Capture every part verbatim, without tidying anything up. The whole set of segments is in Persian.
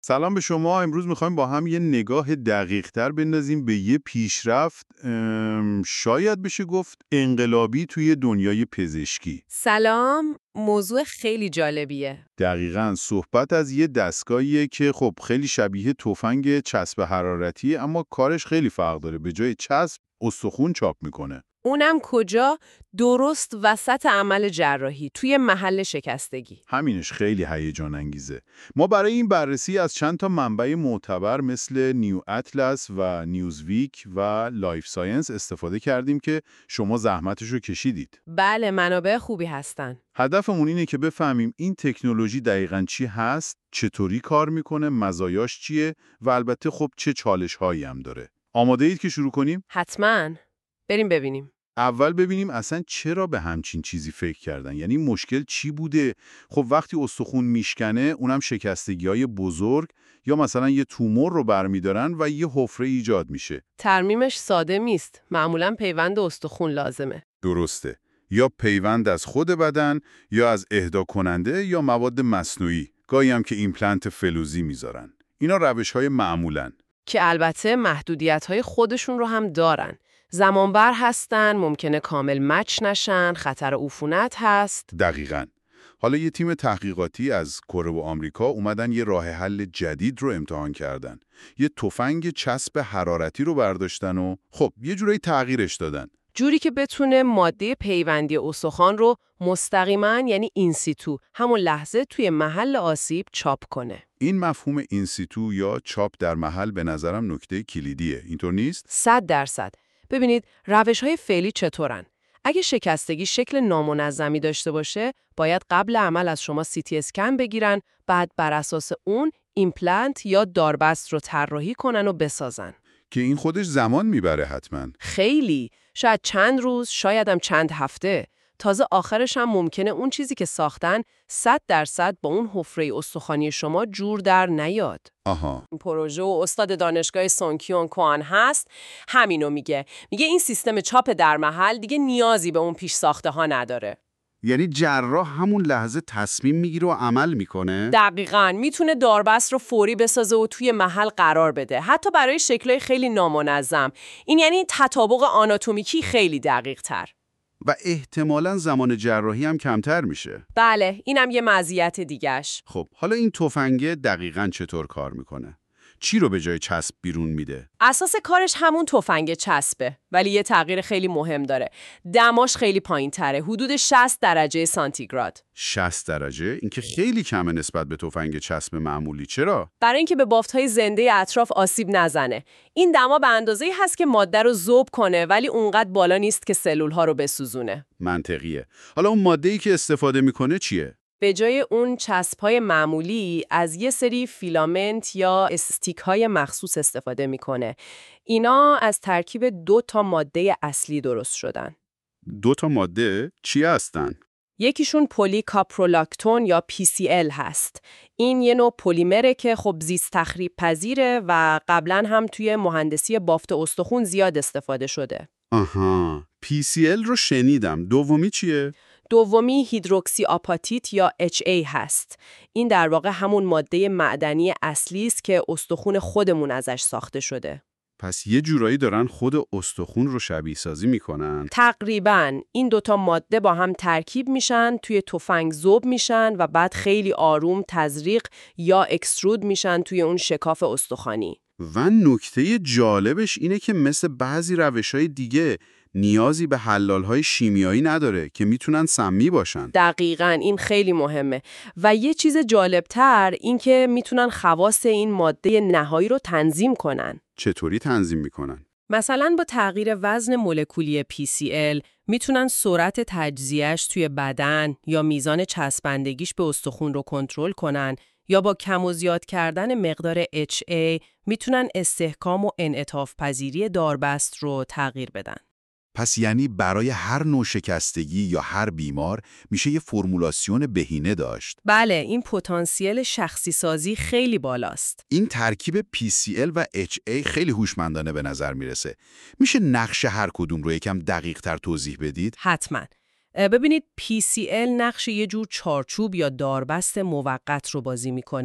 سلام به شما. امروز میخوایم با هم یه نگاه دقیق تر بندازیم به یه پیشرفت ام، شاید بشه گفت انقلابی توی دنیای پزشکی. سلام، موضوع خیلی جالبیه. دقیقاً صحبت از یه دستگاهیه که خب خیلی شبیه تفنگ چسب حرارتی، اما کارش خیلی فرق داره. به جای چسب استخون چاپ میکنه. اونم کجا؟ درست وسط عمل جراحی، توی محل شکستگی. همینش خیلی هیجان انگیزه. ما برای این بررسی از چند تا منبع معتبر مثل نیو اطلس و نیوزویک و لایف ساینس استفاده کردیم که شما زحمتشو کشیدید. بله، منابع خوبی هستن. هدفمون اینه که بفهمیم این تکنولوژی دقیقاً چی هست، چطوری کار میکنه، مزایاش چیه و البته خب چه چالش‌هایی هم داره. آماده اید که شروع کنیم؟ حتماً. بریم ببینیم. اول ببینیم اصلا چرا به همچین چیزی فکر کردن، یعنی مشکل چی بوده. خب وقتی استخون میشکنه، اونم شکستگی‌های بزرگ یا مثلا یه تومور رو برمیدارن و یه حفره ایجاد میشه. ترمیمش ساده نیست. معمولاً پیوند استخون لازمه. درسته. یا پیوند از خود بدن یا از اهدا کننده یا مواد مصنوعی، گاهی هم که ایمپلنت فلزی میذارن. اینا روش‌های معمولن. که البته محدودیت‌های خودشون رو هم دارن. زمانبر هستن، ممکنه کامل مچ نشن، خطر عفونت هست. دقیقاً. حالا یه تیم تحقیقاتی از کره و آمریکا اومدن یه راه حل جدید رو امتحان کردن. یه تفنگ چسب حرارتی رو برداشتن و خب یه جورایی تغییرش دادن. جوری که بتونه ماده پیوندی استخوان رو مستقیما، یعنی اینسیتو، همون لحظه توی محل آسیب چاپ کنه. این مفهوم اینسیتو یا چاپ در محل به نظرم نکته کلیدیه. اینطور نیست؟ صد درصد. ببینید روش‌های فعلی چطورن؟ اگه شکستگی شکل نامنظمی داشته باشه، باید قبل عمل از شما سی تی اسکن بگیرن، بعد بر اساس اون ایمپلنت یا داربست رو طراحی کنن و بسازن. که این خودش زمان میبره حتماً. خیلی، شاید چند روز، شاید هم چند هفته. تازه آخرش هم ممکنه اون چیزی که ساختن صد درصد با اون حفره استخوانی شما جور در نیاد. آها. این پروژه و استاد دانشگاه سونکیون کوان هست، همینو میگه. میگه این سیستم چاپ در محل دیگه نیازی به اون پیش ساخته ها نداره. یعنی جراح همون لحظه تصمیم میگیره و عمل میکنه؟ دقیقاً میتونه داربست رو فوری بسازه و توی محل قرار بده، حتی برای شکل‌های خیلی نامنظم. این یعنی تطابق آناتومیکی خیلی دقیق تر. و احتمالاً زمان جراحی هم کمتر میشه. بله، اینم یه مزیت دیگش. خب حالا این تفنگه دقیقاً چطور کار میکنه؟ چی رو به جای چسب بیرون میده؟ اساس کارش همون تفنگ چسبه، ولی یه تغییر خیلی مهم داره. دماش خیلی پایین تره، حدود شصت درجه سانتیگراد. شصت درجه؟ این که خیلی کمه نسبت به تفنگ چسب معمولی. چرا؟ برای اینکه به بافت‌های زنده اطراف آسیب نزنه. این دما به اندازه‌ای هست که ماده رو ذوب کنه، ولی اونقدر بالا نیست که سلول‌ها رو بسوزونه. منطقیه. حالا اون ماده‌ای که استفاده میکنه چیه؟ به جای اون چسب‌های معمولی از یه سری فیلامنت یا استیک‌های مخصوص استفاده میکنه. اینا از ترکیب دو تا ماده اصلی درست شدن. دو تا ماده چی هستن؟ یکیشون پلی کاپرولاکتون یا پی سی ال هست. این یه نوع پلیمره که خب زیست تخریب پذیره و قبلا هم توی مهندسی بافت استخون زیاد استفاده شده. آها، پی سی ال رو شنیدم. دومی چیه؟ دومی هیدروکسی آپاتیت یا اچ ای هست. این در واقع همون ماده معدنی اصلی است که استخون خودمون ازش ساخته شده. پس یه جورایی دارن خود استخون رو شبیه سازی میکنن. تقریباً این دوتا ماده با هم ترکیب میشن، توی تفنگ ذوب میشن و بعد خیلی آروم تزریق یا اکسترود میشن توی اون شکاف استخوانی. و نکته جالبش اینه که مثل بعضی روش‌های دیگه نیازی به حلال‌های شیمیایی نداره که میتونن سمی باشن. دقیقاً این خیلی مهمه. و یه چیز جالبتر این که میتونن خواص این ماده نهایی رو تنظیم کنن. چطوری تنظیم میکنن؟ مثلا با تغییر وزن مولکولی پی سی ال میتونن سرعت تجزیهش توی بدن یا میزان چسبندگیش به استخون رو کنترل کنن، یا با کم و زیاد کردن مقدار اچ ای میتونن استحکام و انعطاف پذیری داربست رو تغییر بدن. پس یعنی برای هر نوع شکستگی یا هر بیمار میشه یه فرمولاسیون بهینه داشت. بله، این پتانسیل شخصی سازی خیلی بالاست. این ترکیب پی سی ال و اچ ای خیلی هوشمندانه به نظر میرسه. میشه نقش هر کدوم رو یکم دقیق تر توضیح بدید؟ حتما. ببینید پی سی ال نقش یه جور چارچوب یا داربست موقت رو بازی میکنه.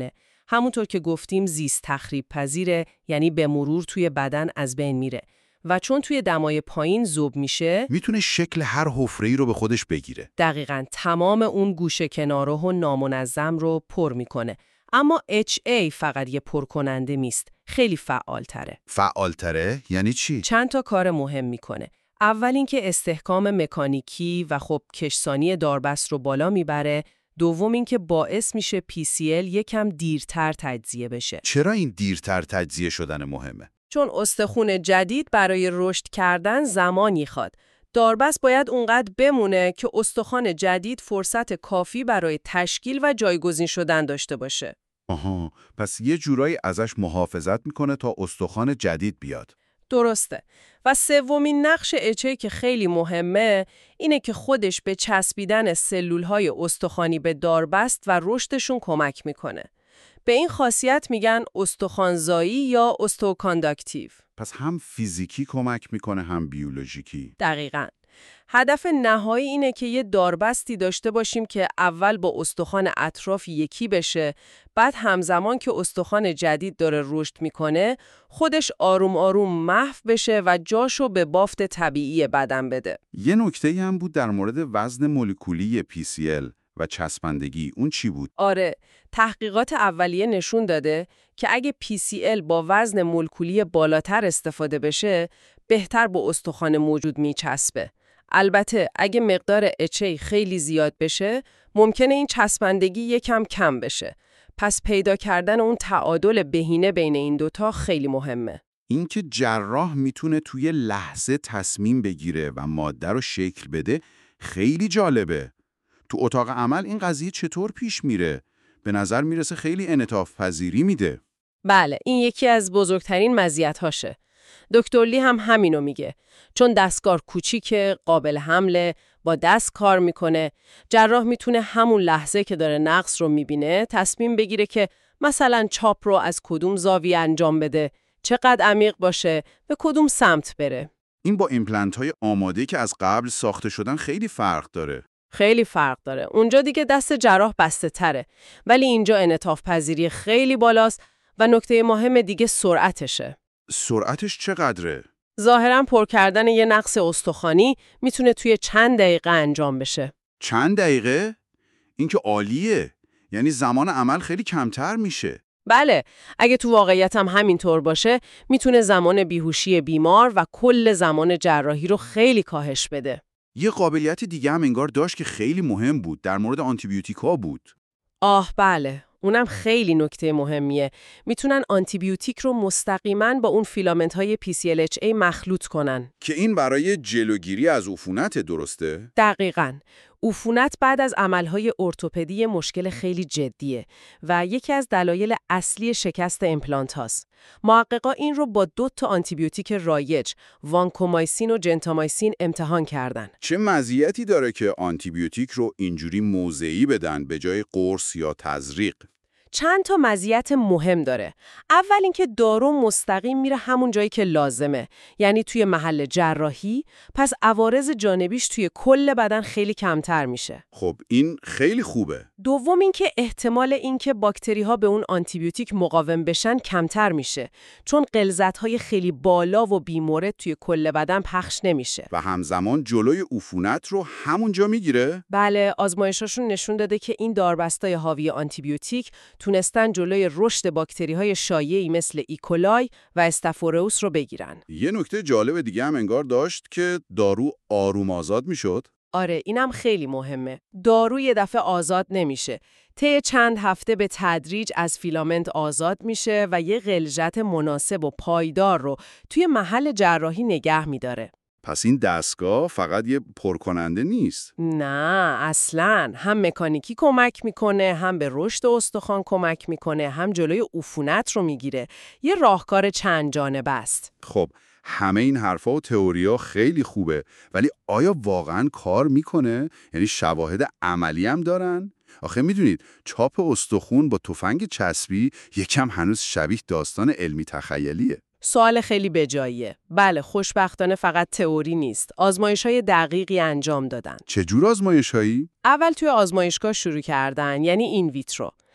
همونطور که گفتیم زیست تخریب پذیره، یعنی به مرور توی بدن از بین میره. و چون توی دمای پایین ذوب میشه، میتونه شکل هر حفره‌ای رو به خودش بگیره. دقیقاً تمام اون گوشه کناره و نامنظم رو پر میکنه. اما اچ ای فقط یه پرکننده نیست، خیلی فعالتره. فعالتره؟ یعنی چی؟ چند تا کار مهم میکنه. اول اینکه استحکام مکانیکی و خب کشسانی داربست رو بالا میبره. دوم اینکه باعث میشه پی سی ال یکم دیرتر تجزیه بشه. چرا این دیرتر تجزیه شدن مهمه؟ چون استخون جدید برای رشد کردن زمانی خواد. داربست باید اونقدر بمونه که استخوان جدید فرصت کافی برای تشکیل و جایگزین شدن داشته باشه. آها، پس یه جورایی ازش محافظت میکنه تا استخوان جدید بیاد. درسته. و سومین نقش اچ که خیلی مهمه اینه که خودش به چسبیدن سلولهای استخوانی به داربست و رشدشون کمک میکنه. به این خاصیت میگن استخوانزایی یا اوستوکانداکتیو. پس هم فیزیکی کمک میکنه هم بیولوژیکی. دقیقاً. هدف نهایی اینه که یه داربستی داشته باشیم که اول با استخوان اطراف یکی بشه، بعد همزمان که استخوان جدید داره رشد میکنه، خودش آروم آروم محو بشه و جاشو به بافت طبیعی بدن بده. یه نکته‌ای هم بود در مورد وزن مولکولی پی سی ال و چسبندگی. اون چی بود؟ آره، تحقیقات اولیه نشون داده که اگه پی سی ال با وزن مولکولی بالاتر استفاده بشه، بهتر با استخوان موجود میچسبه. البته اگه مقدار اچ ای خیلی زیاد بشه، ممکنه این چسبندگی یکم کم بشه. پس پیدا کردن اون تعادل بهینه بین این دوتا خیلی مهمه. اینکه جراح میتونه توی لحظه تصمیم بگیره و ماده رو شکل بده خیلی جالبه. تو اتاق عمل این قضیه چطور پیش میره؟ به نظر میرسه خیلی انعطاف پذیری میده. بله، این یکی از بزرگترین مزیت‌هاشه. دکتر لی هم همینو میگه. چون دستگار کوچیکه، قابل حمله، با دست کار میکنه، جراح میتونه همون لحظه که داره نقص رو میبینه تصمیم بگیره که مثلا چاپ رو از کدوم زاویه انجام بده، چقدر عمیق باشه، به کدوم سمت بره. این با ایمپلنت های آماده که از قبل ساخته شدن خیلی فرق داره. خیلی فرق داره. اونجا دیگه دست جراح بسته تره، ولی اینجا انعطاف پذیری خیلی بالاست و نکته مهم دیگه سرعتشه. سرعتش چقدره؟ ظاهراً پر کردن یه نقص استخوانی میتونه توی چند دقیقه انجام بشه. چند دقیقه؟ این که عالیه. یعنی زمان عمل خیلی کمتر میشه. بله، اگه تو واقعیت هم همینطور باشه، میتونه زمان بیهوشی بیمار و کل زمان جراحی رو خیلی کاهش بده. یه قابلیت دیگه هم انگار داشت که خیلی مهم بود، در مورد آنتیبیوتیکا بود. آه بله، اونم خیلی نکته مهمیه. میتونن آنتیبیوتیک رو مستقیما با اون فیلامنت های پی سی ال اچ ای مخلوط کنن. که این برای جلوگیری از عفونت درسته؟ دقیقاً. عفونت بعد از عملهای ارتوپدی مشکل خیلی جدیه و یکی از دلایل اصلی شکست امپلانت هاست. محققا این رو با دو تا آنتیبیوتیک رایج، وانکومایسین و جنتامایسین امتحان کردن. چه مزیتی داره که آنتیبیوتیک رو اینجوری موضعی بدن به جای قرص یا تزریق؟ چند تا مزیت مهم داره. اول اینکه دارو مستقیم میره همون جایی که لازمه، یعنی توی محل جراحی، پس عوارض جانبیش توی کل بدن خیلی کمتر میشه. خب این خیلی خوبه. دوم اینکه احتمال اینکه باکتری ها به اون آنتیبیوتیک مقاوم بشن کمتر میشه، چون غلظت‌های خیلی بالا و بیمورد توی کل بدن پخش نمیشه. و همزمان جلوی عفونت رو همونجا میگیره؟ بله، آزمایشاشون نشون داده که این داربستای حاوی آنتیبیوتیک تونستن جلوی رشد باکتری‌های شایعی مثل ایکولای و استافوروس رو بگیرن. یه نکته جالب دیگه هم انگار داشت که دارو آروم آزاد میشد. آره، اینم خیلی مهمه. دارو یه دفعه آزاد نمیشه. طی چند هفته به تدریج از فیلامنت آزاد میشه و یه غلظت مناسب و پایدار رو توی محل جراحی نگه میداره. پس این دستگاه فقط یه پرکننده نیست. نه، اصلاً. هم مکانیکی کمک میکنه، هم به رشد استخوان کمک میکنه، هم جلوی عفونت رو میگیره. یه راهکار چند جانبه است. خب همه این حرفا و تئوریا خیلی خوبه، ولی آیا واقعاً کار میکنه؟ یعنی شواهد عملی هم دارن؟ آخه میدونید چاپ استخون با تفنگ چسبی یکم هنوز شبیه داستان علمی تخیلیه. سوال خیلی بجاییه. بله، خوشبختانه فقط تئوری نیست. آزمایش‌های دقیقی انجام دادن. چه جور آزمایش‌هایی؟ اول توی آزمایشگاه شروع کردن، یعنی این ویترو.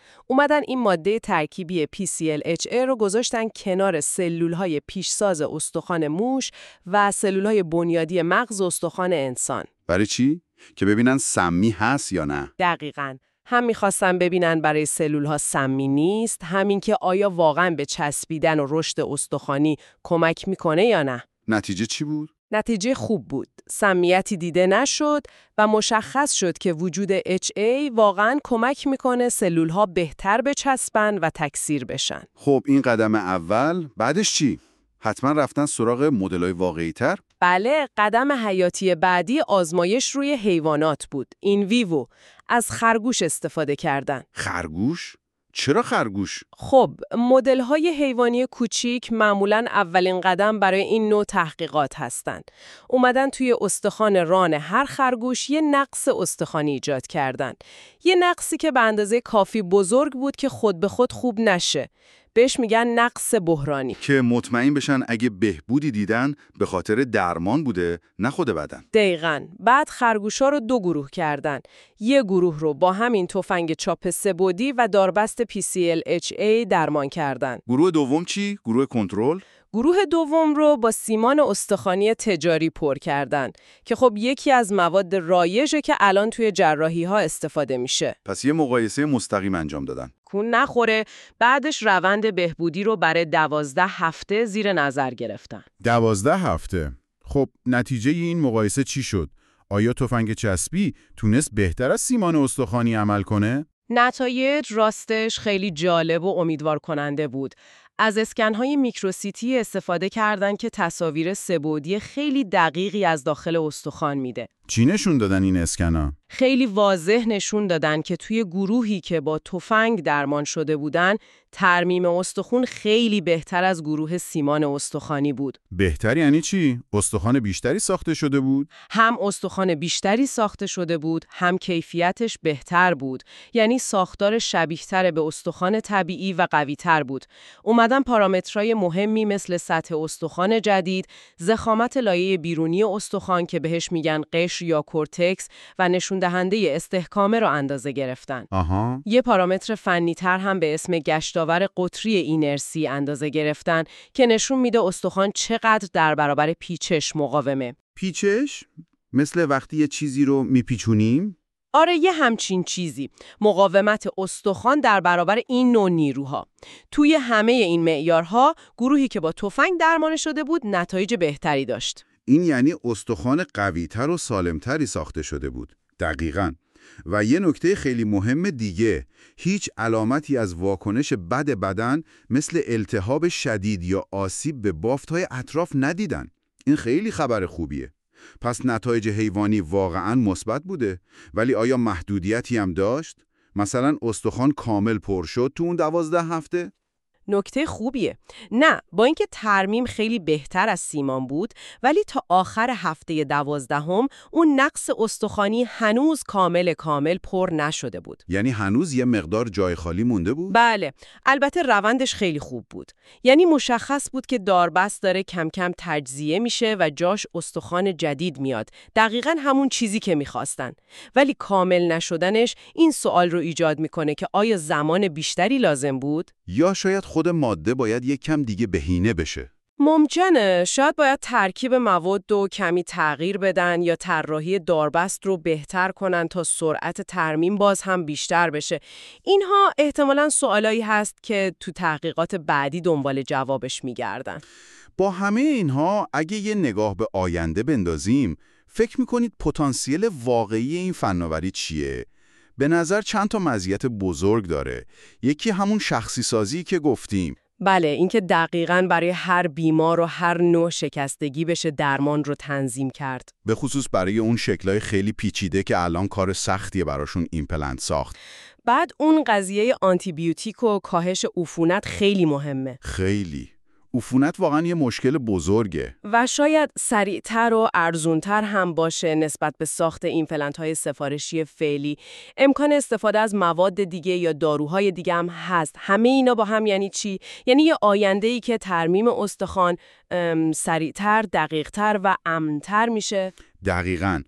اومدن این ماده ترکیبی پی سی ال اچ ای رو گذاشتن کنار سلولهای پیشساز استخوان موش و سلولهای بنیادی مغز استخوان انسان. برای چی؟ که ببینن سمی هست یا نه؟ دقیقاً. هم می‌خواستن ببینن برای سلول‌ها سمی نیست، همین که آیا واقعاً به چسبیدن و رشد استخوانی کمک میکنه یا نه. نتیجه چی بود؟ نتیجه خوب بود. سمیتی دیده نشد و مشخص شد که وجود اچ ای واقعاً کمک میکنه سلول‌ها بهتر بچسبن و تکثیر بشن. خب این قدم اول، بعدش چی؟ حتما رفتن سراغ مدل‌های واقعی‌تر؟ بله، قدم حیاتی بعدی آزمایش روی حیوانات بود. این ویوو از خرگوش استفاده کردن. خرگوش؟ چرا خرگوش؟ خب، مدل‌های حیوانی کوچیک معمولاً اولین قدم برای این نوع تحقیقات هستن. اومدن توی استخوان ران هر خرگوش یه نقص استخوانی ایجاد کردن. یه نقصی که به اندازه کافی بزرگ بود که خود به خود خوب نشه. بهش میگن نقص بحرانی. که مطمئن بشن اگه بهبودی دیدن به خاطر درمان بوده، نه خود بدن. دقیقاً. بعد خرگوشا رو دو گروه کردن. یه گروه رو با همین تفنگ چاپ سه‌بعدی و داربست پی سی ال اچ ای درمان کردن. گروه دوم چی؟ گروه کنترل؟ گروه دوم رو با سیمان استخوانی تجاری پر کردن که خب یکی از مواد رایجه که الان توی جراحی‌ها استفاده میشه. پس یه مقایسه مستقیم انجام دادن. کون نخوره، بعدش روند بهبودی رو برای دوازده هفته زیر نظر گرفتن. دوازده هفته. خب نتیجه این مقایسه چی شد؟ آیا تفنگ چسبی تونست بهتر از سیمان استخوانی عمل کنه؟ نتایج راستش خیلی جالب و امیدوار کننده بود. از اسکن‌های میکروسیتی استفاده کردن که تصاویر سه‌بعدی خیلی دقیقی از داخل استخوان میده. چی نشون دادن این اسکنا؟ خیلی واضح نشون دادن که توی گروهی که با تفنگ درمان شده بودن، ترمیم استخوان خیلی بهتر از گروه سیمان استخوانی بود. بهتر یعنی چی؟ استخوان بیشتری ساخته شده بود؟ هم استخوان بیشتری ساخته شده بود، هم کیفیتش بهتر بود. یعنی ساختار شبیه‌تر به استخوان طبیعی و قوی‌تر بود. اومدن پارامترهای مهمی مثل سطح استخوان جدید، ضخامت لایه بیرونی استخوان که بهش میگن قشر یا کورتکس و نشون دهنده استحکامه رو اندازه گرفتن. آها. یه پارامتر فنی‌تر هم به اسم گشتاور قطری اینرسی اندازه گرفتن که نشون میده استخوان چقدر در برابر پیچش مقاومه. پیچش؟ مثل وقتی یه چیزی رو میپیچونیم؟ آره، یه همچین چیزی. مقاومت استخوان در برابر این نوع نیروها. توی همه این معیارها گروهی که با تفنگ درمان شده بود نتایج بهتری داشت. این یعنی استخوان قوی‌تر و سالمتری ساخته شده بود. دقیقاً. و یه نکته خیلی مهم دیگه، هیچ علامتی از واکنش بد بدن مثل التهاب شدید یا آسیب به بافت‌های اطراف ندیدن. این خیلی خبر خوبیه. پس نتایج حیوانی واقعاً مثبت بوده، ولی آیا محدودیتی هم داشت؟ مثلا استخوان کامل پر شد تو اون دوازده هفته؟ نکته خوبیه. نه، با اینکه ترمیم خیلی بهتر از سیمان بود، ولی تا آخر هفته دوازدهم اون نقص استخوانی هنوز کامل کامل پر نشده بود. یعنی هنوز یه مقدار جای خالی مونده بود؟ بله، البته روندش خیلی خوب بود. یعنی مشخص بود که داربست داره کم کم تجزیه میشه و جاش استخوان جدید میاد. دقیقاً همون چیزی که میخواستن. ولی کامل نشدنش این سوال رو ایجاد میکنه که آیا زمان بیشتری لازم بود؟ یا شاید خود ماده باید یک کم دیگه بهینه بشه؟ ممکنه. شاید باید ترکیب مواد رو کمی تغییر بدن یا طراحی داربست رو بهتر کنن تا سرعت ترمیم باز هم بیشتر بشه. اینها احتمالاً سوالایی هست که تو تحقیقات بعدی دنبال جوابش میگردن. با همه اینها اگه یه نگاه به آینده بندازیم، فکر میکنید پتانسیل واقعی این فناوری چیه؟ به نظر چند تا مزیت بزرگ داره. یکی همون شخصی سازی که گفتیم. بله، اینکه دقیقاً برای هر بیمار و هر نوع شکستگی بشه درمان رو تنظیم کرد. به خصوص برای اون شکلای خیلی پیچیده که الان کار سختیه براشون ایمپلنت ساخت. بعد اون قضیه آنتی بیوتیک و کاهش عفونت خیلی مهمه. خیلی. عفونت واقعا یه مشکل بزرگه. و شاید سریعتر و ارزونتر هم باشه نسبت به ساخت ایمپلنت‌های سفارشی فعلی. امکان استفاده از مواد دیگه یا داروهای دیگه هم هست. همه اینا با هم یعنی چی؟ یعنی یه آینده‌ای که ترمیم استخوان سریعتر، دقیقتر و امن‌تر میشه. دقیقاً.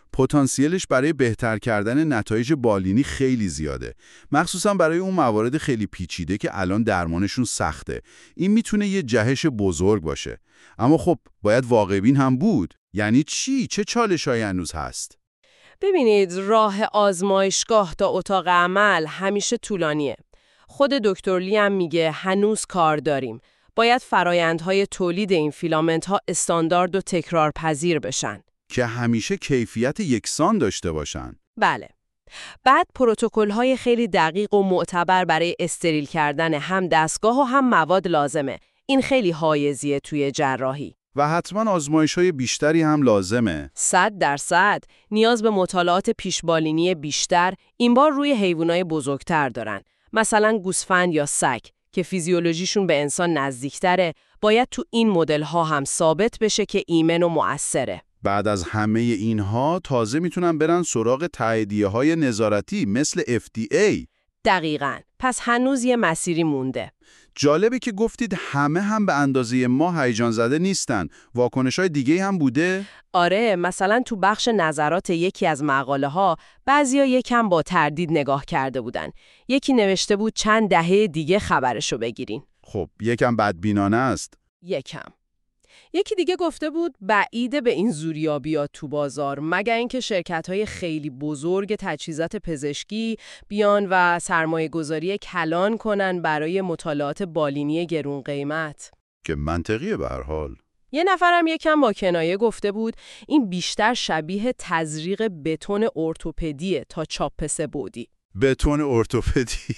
پتانسیلش برای بهتر کردن نتایج بالینی خیلی زیاده. مخصوصا برای اون موارد خیلی پیچیده که الان درمانشون سخته. این میتونه یه جهش بزرگ باشه. اما خب باید واقع‌بین هم بود. یعنی چی؟ چه چالش‌هایی هنوز هست؟ ببینید، راه آزمایشگاه تا اتاق عمل همیشه طولانیه. خود دکتر لی هم میگه هنوز کار داریم. باید فرایندهای تولید این فیلامنت‌ها استاندارد و تکرارپذیر بشن. که همیشه کیفیت یکسان داشته باشن. بله. بعد پروتکل‌های خیلی دقیق و معتبر برای استریل کردن هم دستگاه و هم مواد لازمه. این خیلی حایزیه توی جراحی. و حتما آزمایش‌های بیشتری هم لازمه. صد درصد نیاز به مطالعات پیشبالینی بیشتر این بار روی حیوانات بزرگتر دارن. مثلا گوسفند یا سگ که فیزیولوژیشون به انسان نزدیکتره، باید تو این مدل‌ها هم ثابت بشه که ایمن و مؤثره. بعد از همه اینها تازه میتونن برن سراغ تاییدیه‌های نظارتی مثل اف دی ای. دقیقاً. پس هنوز یه مسیری مونده. جالبه که گفتید همه هم به اندازه ما هیجان زده نیستن. واکنش‌های دیگه هم بوده؟ آره، مثلا تو بخش نظرات یکی از مقاله ها بعضیا یکم با تردید نگاه کرده بودن. یکی نوشته بود چند دهه دیگه خبرشو بگیرین. خب یکم بدبینانه است. یکم. یکی دیگه گفته بود بعیده به این زوریا بیاد تو بازار، مگر اینکه شرکت‌های خیلی بزرگ تجهیزات پزشکی بیان و سرمایه‌گذاری کلان کنن برای مطالعات بالینی گرون قیمت. که منطقیه به هر حال. یه نفرم یکم با کنایه گفته بود این بیشتر شبیه تزریق بتون ارتوپدیه تا چاپ سه‌بعدی. بتون ارتوپدی.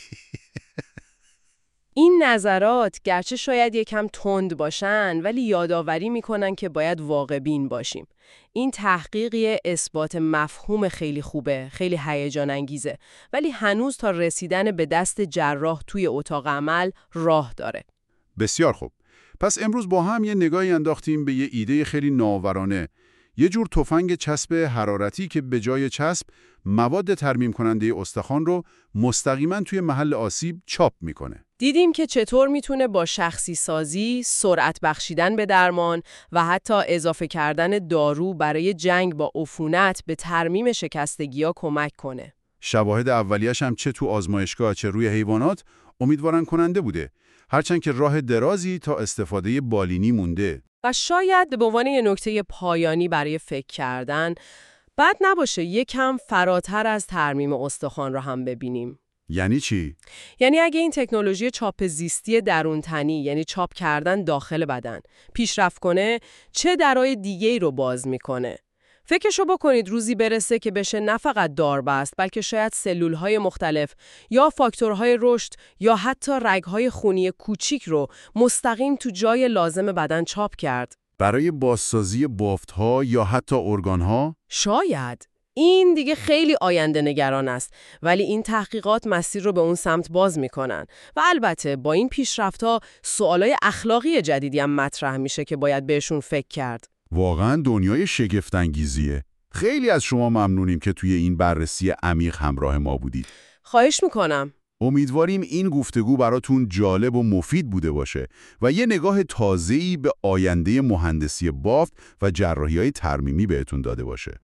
این نظرات گرچه شاید یکم تند باشن ولی یادآوری میکنن که باید واقع‌بین باشیم. این تحقیقی اثبات مفهوم خیلی خوبه، خیلی هیجان انگیزه، ولی هنوز تا رسیدن به دست جراح توی اتاق عمل راه داره. بسیار خوب. پس امروز با هم یه نگاهی انداختیم به یه ایده خیلی نوآورانه. یه جور تفنگ چسب حرارتی که به جای چسب مواد ترمیم کننده استخوان رو مستقیما توی محل آسیب چاپ میکنه. دیدیم که چطور میتونه با شخصی سازی، سرعت بخشیدن به درمان و حتی اضافه کردن دارو برای جنگ با عفونت به ترمیم شکستگی‌ها کمک کنه. شواهد اولیه‌اش هم چه تو آزمایشگاه چه روی حیوانات امیدوارن کننده بوده. هرچند که راه درازی تا استفاده بالینی مونده. و شاید به عنوان یه نکته پایانی برای فکر کردن، بد نباشه یکم فراتر از ترمیم استخوان رو هم ببینیم. یعنی چی؟ یعنی اگه این تکنولوژی چاپ زیستی درون تنی، یعنی چاپ کردن داخل بدن، پیشرفت کنه، چه درای دیگه‌ای رو باز میکنه؟ فکرشو بکنید روزی برسه که بشه نه فقط داربست، بلکه شاید سلولهای مختلف یا فاکتورهای رشد یا حتی رگهای خونی کوچیک رو مستقیم تو جای لازم بدن چاپ کرد. برای بازسازی بافت‌ها یا حتی ارگان‌ها؟ شاید. این دیگه خیلی آینده نگران است، ولی این تحقیقات مسیر رو به اون سمت باز میکنن و البته با این پیشرفت‌ها سوالای اخلاقی جدیدی هم مطرح میشه که باید بهشون فکر کرد. واقعاً دنیای شگفت‌انگیزیه. خیلی از شما ممنونیم که توی این بررسی عمیق همراه ما بودید. خواهش میکنم. امیدواریم این گفتگو براتون جالب و مفید بوده باشه و یه نگاه تازه‌ای به آینده مهندسی بافت و جراحی‌های ترمیمی بهتون داده باشه.